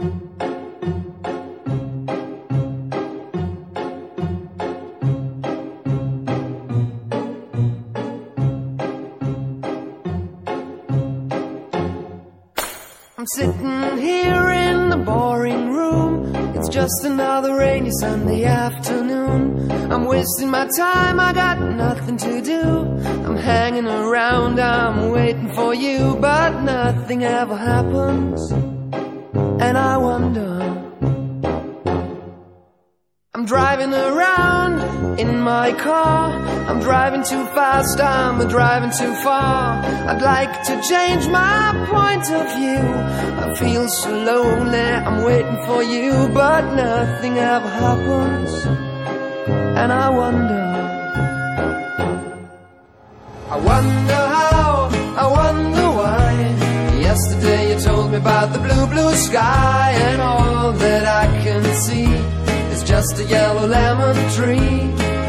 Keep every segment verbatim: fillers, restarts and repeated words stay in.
I'm sitting here in the boring room. It's just another rainy Sunday afternoon. I'm wasting my time, I got nothing to do. I'm hanging around, I'm waiting for you, but nothing ever happens. And I wonder, I'm driving around in my car. I'm driving too fast, I'm driving too far. I'd like to change my point of view. I feel so lonely, I'm waiting for you, but nothing ever happens. And I wonder, I wonder how, I wonder why. Yesterday you told me about the blue, blue sky, and all that I can see is just a yellow lemon tree.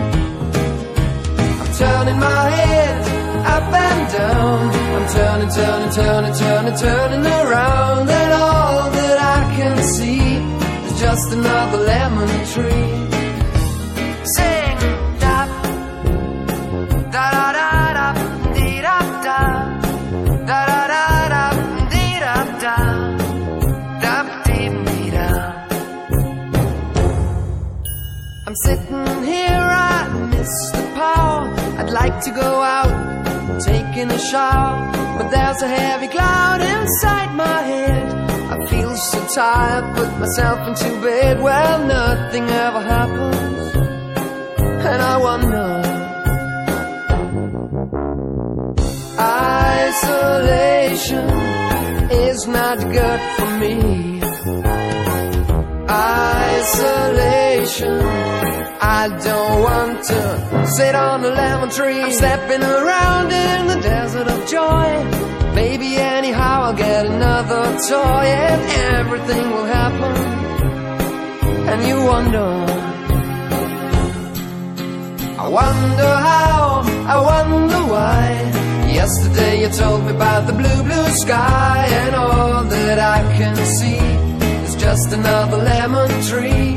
I'm turning my head up and down. I'm turning, turning, turning, turning, turning around, and all that I can see is just another lemon tree. Sing da da da da da dee da da da da da da dee da da da dee dee da. I'm sitting here, I miss the power. I'd like to go out, taking a shower, but there's a heavy cloud inside my head. I feel so tired, put myself into bed. Well, nothing ever happens, and I wonder, isolation is not good for me. Isolation, I don't want to sit on a lemon tree. I'm stepping around in the desert of joy. Maybe anyhow I'll get another toy, and everything will happen. And you wonder, I wonder how, I wonder why. Yesterday you told me about the blue, blue sky, and all that I can see is just another lemon tree.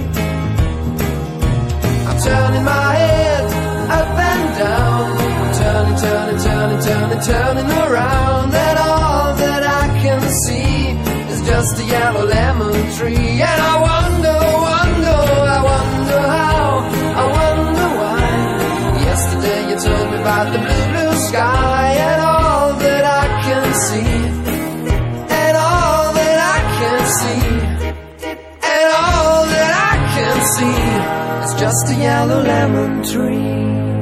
I'm turning my head up and down. I'm turning, turning, turning, turning, turning around, and all that I can see is just a yellow lemon tree. And I wonder, wonder, I wonder how, I wonder why. Yesterday you told me about the blue, blue sky, and all that I can see, and all that I can see, and all that I can see, it's just a yellow lemon tree.